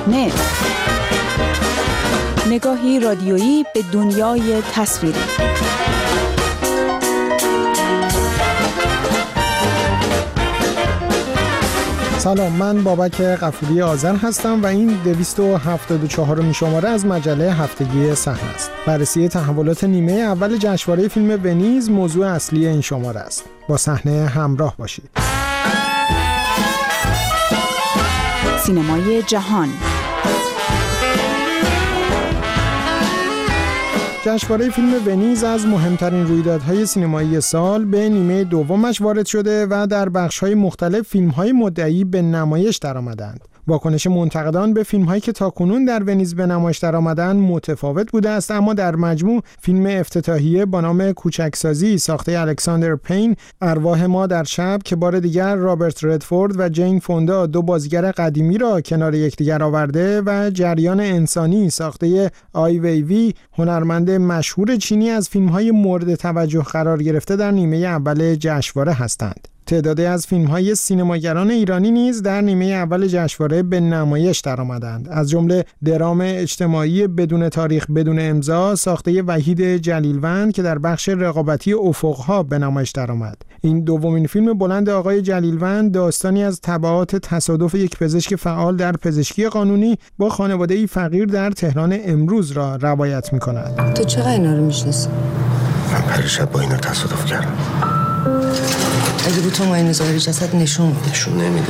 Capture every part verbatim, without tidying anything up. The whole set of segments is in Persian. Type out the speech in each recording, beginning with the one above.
صحنه، نگاهی رادیویی به دنیای تصویری. سلام، من بابک غفوری آذر هستم و این دویست و هفتاد و چهارمین شماره از مجله هفتگی صحنه است. بررسی تحولات نیمه اول جشنواره فیلم ونیز موضوع اصلی این شماره است. با صحنه همراه باشید. سینمای جهان. جشنواره فیلم ونیز از مهمترین رویدادهای سینمایی سال به نیمه دومش وارد شده و در بخش‌های مختلف فیلم‌های مدعی به نمایش درآمدند. واکنش منتقدان به فیلم‌هایی که تاکنون در ونیز به نمایش درآمدند متفاوت بوده است، اما در مجموع فیلم افتتاحیه با نام کوچکسازی ساخته الکساندر پین، ارواح ما در شب که بار دیگر رابرت ردفورد و جین فوندا دو بازیگر قدیمی را کنار یکدیگر آورده و جریان انسانی ساخته آی وی وی، هنرمند مشهور چینی، از فیلم‌های مورد توجه قرار گرفته در نیمه اول جشنواره هستند. تعدادی از فیلم‌های سینماگران ایرانی نیز در نیمه اول جشنواره به نمایش درآمدند، از جمله درام اجتماعی بدون تاریخ بدون امضا ساخته وحید جلیلوند که در بخش رقابتی افق‌ها به نمایش درآمد. این دومین فیلم بلند آقای جلیلوند داستانی از تبعات تصادف یک پزشک فعال در پزشکی قانونی با خانواده‌ای فقیر در تهران امروز را روایت می‌کند. تو چقدر اینا رو می‌شناسی؟ من پریشب با اینا تصادف کردم. اگه بود تو معاینه ظاهری جسد نشون میده. نشون نمیده.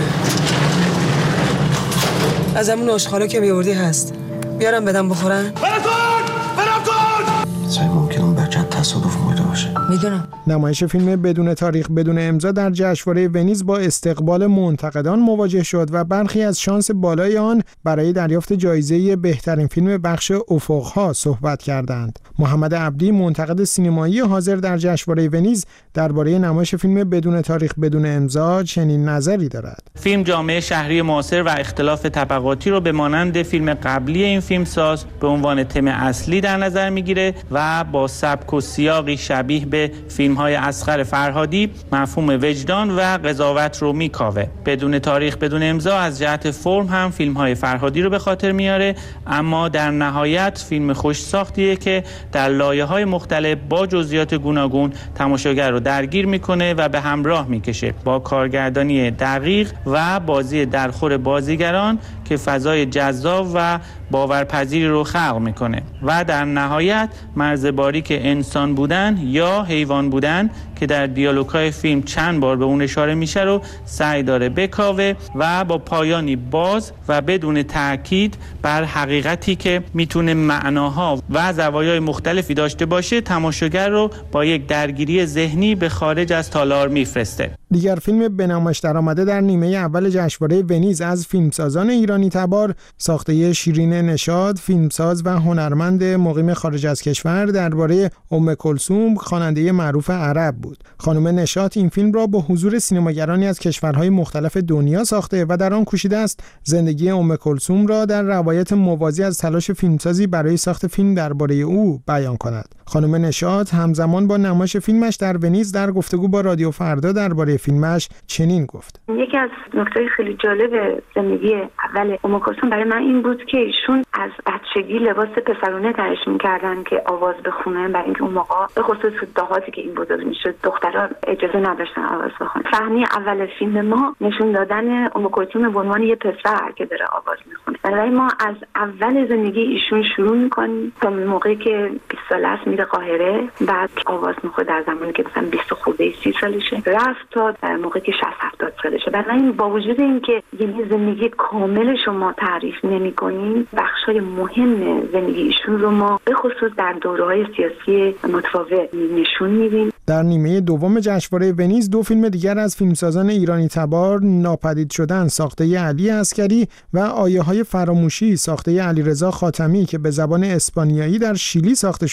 از همون آشغالا که بیاوردی هست. بیارم بدم بخورن. برم کن! برم کن! چه ممکن اون بچه تصادف مرده باشه؟ میدونم. نمایش فیلم بدون تاریخ بدون امضا در جشنواره ونیز با استقبال منتقدان مواجه شد و برخی از شانس بالای آن برای دریافت جایزه بهترین فیلم بخش افق‌ها صحبت کردند. محمد عبدی، منتقد سینمایی حاضر در جشنواره ونیز، درباره نمایش فیلم بدون تاریخ بدون امضا چنین نظری دارد. فیلم جامعه شهری معاصر و اختلاف طبقاتی رو به مانند فیلم قبلی این فیلمساز به عنوان تم اصلی در نظر میگیره و با سبک و سیاقی شبیه به فیلم‌های اصغر فرهادی مفهوم وجدان و قضاوت رو میکاوه. بدون تاریخ بدون امضا از جهت فرم هم فیلم‌های فرهادی رو به خاطر میاره، اما در نهایت فیلم خوش ساختیه که در لایه‌های مختلف با جزئیات گوناگون تماشاگر رو درگیر میکنه و به همراه میکشه، با کارگردانی دقیق و بازی درخور بازیگران که فضای جذاب و باورپذیری رو خلق میکنه و در نهایت مرزباری که انسان بودن یا حیوان بودن که در دیالوگ‌های فیلم چند بار به اون اشاره میشه رو سعی داره بکاوه و با پایانی باز و بدون تاکید بر حقیقتی که میتونه معناها و زوایای مختلفی داشته باشه تماشاگر رو با یک درگیری ذهنی به خارج از تالار میفرسته. دیگر فیلم به نمایش درآمده در نیمه اول جشنواره ونیز از فیلمسازان ایرانی تبار ساخته شیرین نشاط، فیلمساز و هنرمند مقیم خارج از کشور، درباره ام کلثوم، خواننده معروف عرب بود. خانم نشاط این فیلم را با حضور سینماگرانی از کشورهای مختلف دنیا ساخته و در آن کوشیده است زندگی ام کلثوم را در روایت موازی از تلاش فیلمسازی برای ساخت فیلم درباره او بیان کند. خانم نشاط همزمان با نمایش فیلمش در ونیز در گفتگو با رادیو فردا درباره فیلمش چنین گفت: یکی از نکته‌های خیلی جالب زندگی اول ام کلثوم برای من این بود که ایشون از بچگی لباس پسرونه تنش می‌کردن که آواز بخونه، برای اینکه اون موقع به خصوص دهاتی که این بزرگ میشد دخترها اجازه نداشتن آواز بخونن. صحنه اول فیلم ما نشون دادن ام کلثوم به عنوان یه پسر که داره آواز میخونه. برای ما از اول زندگی ایشون شروع می‌کنیم تا موقعی که بیست ساله است میره قاهره، بعد آواز میخونه در زمانی که مثلا بیست خورده سی سالشه، رفت تا در موقعی که شصت هفتاد سالشه. برای با وجود اینکه یعنی زندگی کامل شما تعریف نمی‌کنیم، بخشای مهم زندگی ایشون رو ما به خصوص در دوره‌های سیاسی متفاوت نشون میدیم. در نیمه دوم جشنواره ونیز دو فیلم دیگر از فیلمسازان ایرانی تبار، ناپدید شدن ساخته علی عسکری و آیه‌های فراموشی ساخته علیرضا خاتمی که به زبان اسپانیایی در شیلی ساخته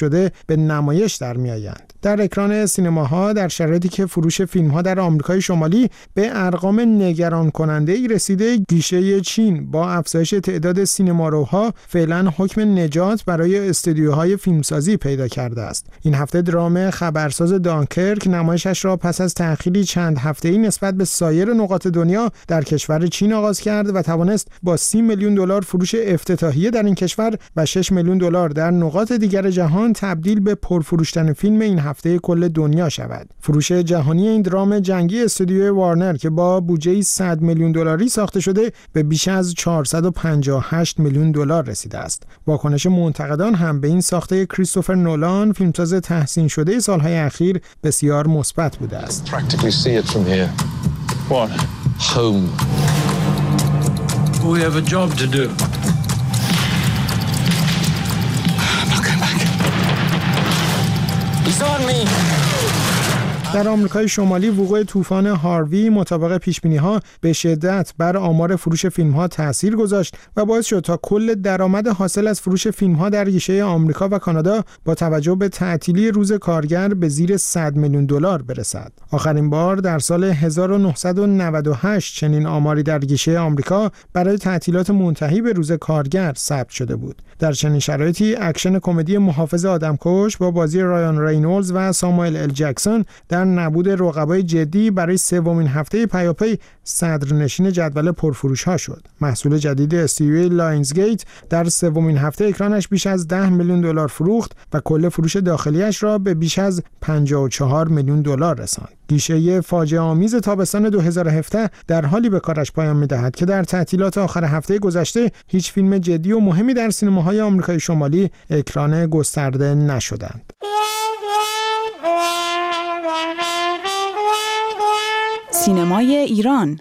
شده به نمایش در میآیند. در اکران سینماها در شرایطی که فروش فیلم‌ها در آمریکای شمالی به ارقام نگران کننده‌ای رسیده، گیشه چین با افزایش تعداد سینماروها فعلا حکم نجات برای استودیوهای فیلمسازی پیدا کرده است. این هفته درام خبرساز دانکرک نمایشش را پس از تأخیری چند هفته‌ای نسبت به سایر نقاط دنیا در کشور چین آغاز کرد و توانست با سی میلیون دلار فروش افتتاحیه در این کشور و شش میلیون دلار در نقاط دیگر جهان تبدیل به پرفروشترین فیلم این هفته کل دنیا شود. فروش جهانی این درام جنگی استودیوی وارنر که با بودجه صد میلیون دلاری ساخته شده به بیش از چهارصد و پنجاه و هشت میلیون دلار رسیده است. واکنش منتقدان هم به این ساخته کریستوفر نولان، فیلمساز تحسین شده سالهای اخیر، بسیار مثبت بوده است. Practically see it from here. What? Home. We have a job to do. I'm not going back. He's on me. در آمریکای شمالی وقوع طوفان هاروی مطابق پیش‌بینی‌ها به شدت بر آمار فروش فیلم‌ها تأثیر گذاشت و باعث شد تا کل درآمد حاصل از فروش فیلم‌ها در گیشه آمریکا و کانادا با توجه به تعطیلی روز کارگر به زیر صد میلیون دلار برسد. آخرین بار در سال هزار و نهصد و نود و هشت چنین آماری در گیشه آمریکا برای تعطیلات منتهی به روز کارگر ثبت شده بود. در چنین شرایطی اکشن کمدی محافظ آدمکش با بازی رایان رینولدز و ساموئل ال جکسون در نبود رقبای جدی برای سومین هفته پیاپی صدرنشین جدول پرفروش‌ها شد. محصول جدید استودیوی لاینزگیت در سومین هفته اکرانش بیش از ده میلیون دلار فروخت و کل فروش داخلیش را به بیش از پنجاه و چهار میلیون دلار رساند. گیشه فاجعه آمیز تابستان دو هزار و هفده در حالی به کارش پایان می‌دهد که در تعطیلات آخر هفته گذشته هیچ فیلم جدی و مهمی در سینماهای آمریکای شمالی اکران گسترده نشدند. سینمای ایران.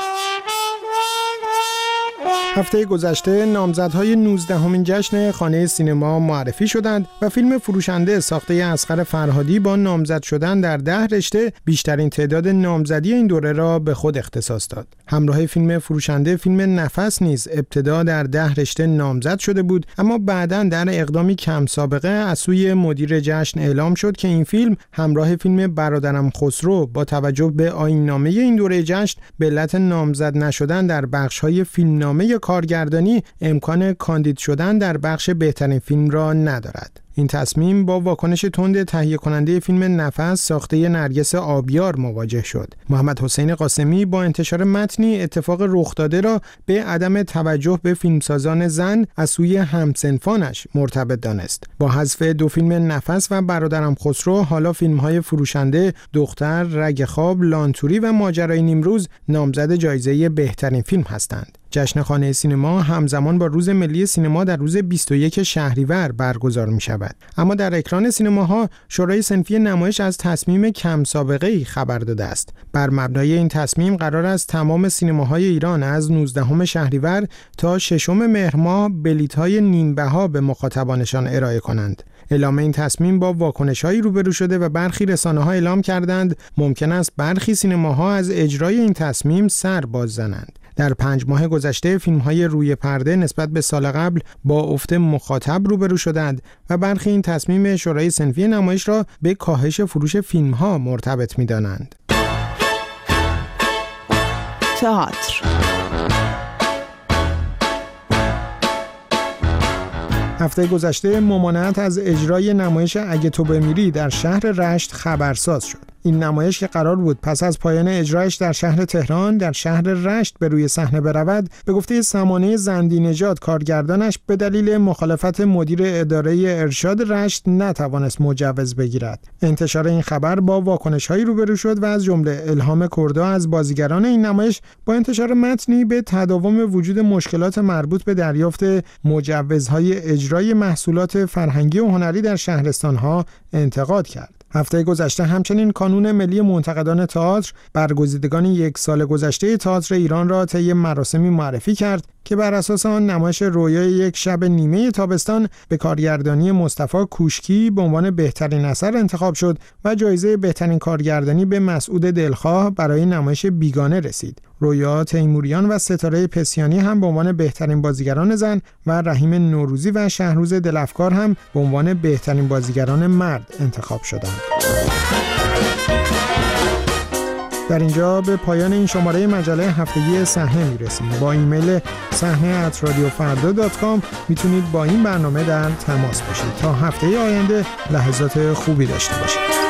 هفته گذشته نامزدهای نوزدهمین جشن خانه سینما معرفی شدند و فیلم فروشنده ساخته اصغر فرهادی با نامزد شدن در ده رشته بیشترین تعداد نامزدی این دوره را به خود اختصاص داد. همراه فیلم فروشنده، فیلم نفس نیز ابتدا در ده رشته نامزد شده بود، اما بعداً در اقدامی کم سابقه از سوی مدیر جشن اعلام شد که این فیلم همراه فیلم برادرم خسرو با توجه به آیین‌نامه این دوره جشن به علت نامزد نشدن در بخش‌های فیلمنامه کارگردانی امکان کاندید شدن در بخش بهترین فیلم را ندارد. این تصمیم با واکنش تند تهیه کننده فیلم نفس ساخته نرگس آبیار مواجه شد. محمد حسین قاسمی با انتشار متنی اتفاق رخ داده را به عدم توجه به فیلمسازان زن از سوی همسنفانش مرتبط دانست. با حذف دو فیلم نفس و برادرم خسرو، حالا فیلم‌های فروشنده، دختر، رگ خواب، لانتوری و ماجرای نیمروز نامزد جایزه بهترین فیلم هستند. جشن خانه سینما همزمان با روز ملی سینما در روز بیست و یک شهریور برگزار می شود. اما در اکران سینماها شورای صنفی نمایش از تصمیم کم سابقه‌ای خبر داده است. بر مبنای این تصمیم قرار است تمام سینماهای ایران از نوزدهم شهریور تا ششم مهر ماه بلیط‌های نیم بها به مخاطبانشان ارائه کنند. اعلام این تصمیم با واکنش‌هایی روبرو شده و برخی رسانه‌ها اعلام کردند ممکن است برخی سینماها از اجرای این تصمیم سر باز زنند. در پنج ماه گذشته فیلم‌های روی پرده نسبت به سال قبل با افت مخاطب روبرو شدند و برخی این تصمیم شورای صنفی نمایش را به کاهش فروش فیلم‌ها مرتبط می‌دانند. تئاتر. هفته گذشته ممانعت از اجرای نمایش اگه تو بمیری در شهر رشت خبرساز شد. این نمایش که قرار بود پس از پایان اجرایش در شهر تهران در شهر رشت به روی صحنه برود، به گفته سمانه زندی نژاد کارگردانش به دلیل مخالفت مدیر اداره ارشاد رشت نتوانست مجوز بگیرد. انتشار این خبر با واکنش‌هایی روبرو شد و از جمله الهام کردا از بازیگران این نمایش با انتشار متنی به تداوم وجود مشکلات مربوط به دریافت مجوزهای اجرای محصولات فرهنگی و هنری در شهرستان‌ها انتقاد کرد. هفته گذشته همچنین کانون ملی منتقدان تئاتر برگزیدگان یک سال گذشته تئاتر ایران را طی مراسمی معرفی کرد که بر اساس آن نمایش رویای یک شب نیمه تابستان به کارگردانی مصطفی کوشکی به عنوان بهترین اثر انتخاب شد و جایزه بهترین کارگردانی به مسعود دلخواه برای نمایش بیگانه رسید. رویا تیموریان و ستاره پسیانی هم به عنوان بهترین بازیگران زن و رحیم نوروزی و شهروز دلافکار هم به عنوان بهترین بازیگران مرد انتخاب شدند. در اینجا به پایان این شماره مجله هفتگی صحنه میرسیم. با ایمیل صحنه ات رادیو فردا دات کام میتونید با این برنامه در تماس باشید. تا هفته آینده لحظات خوبی داشته باشید.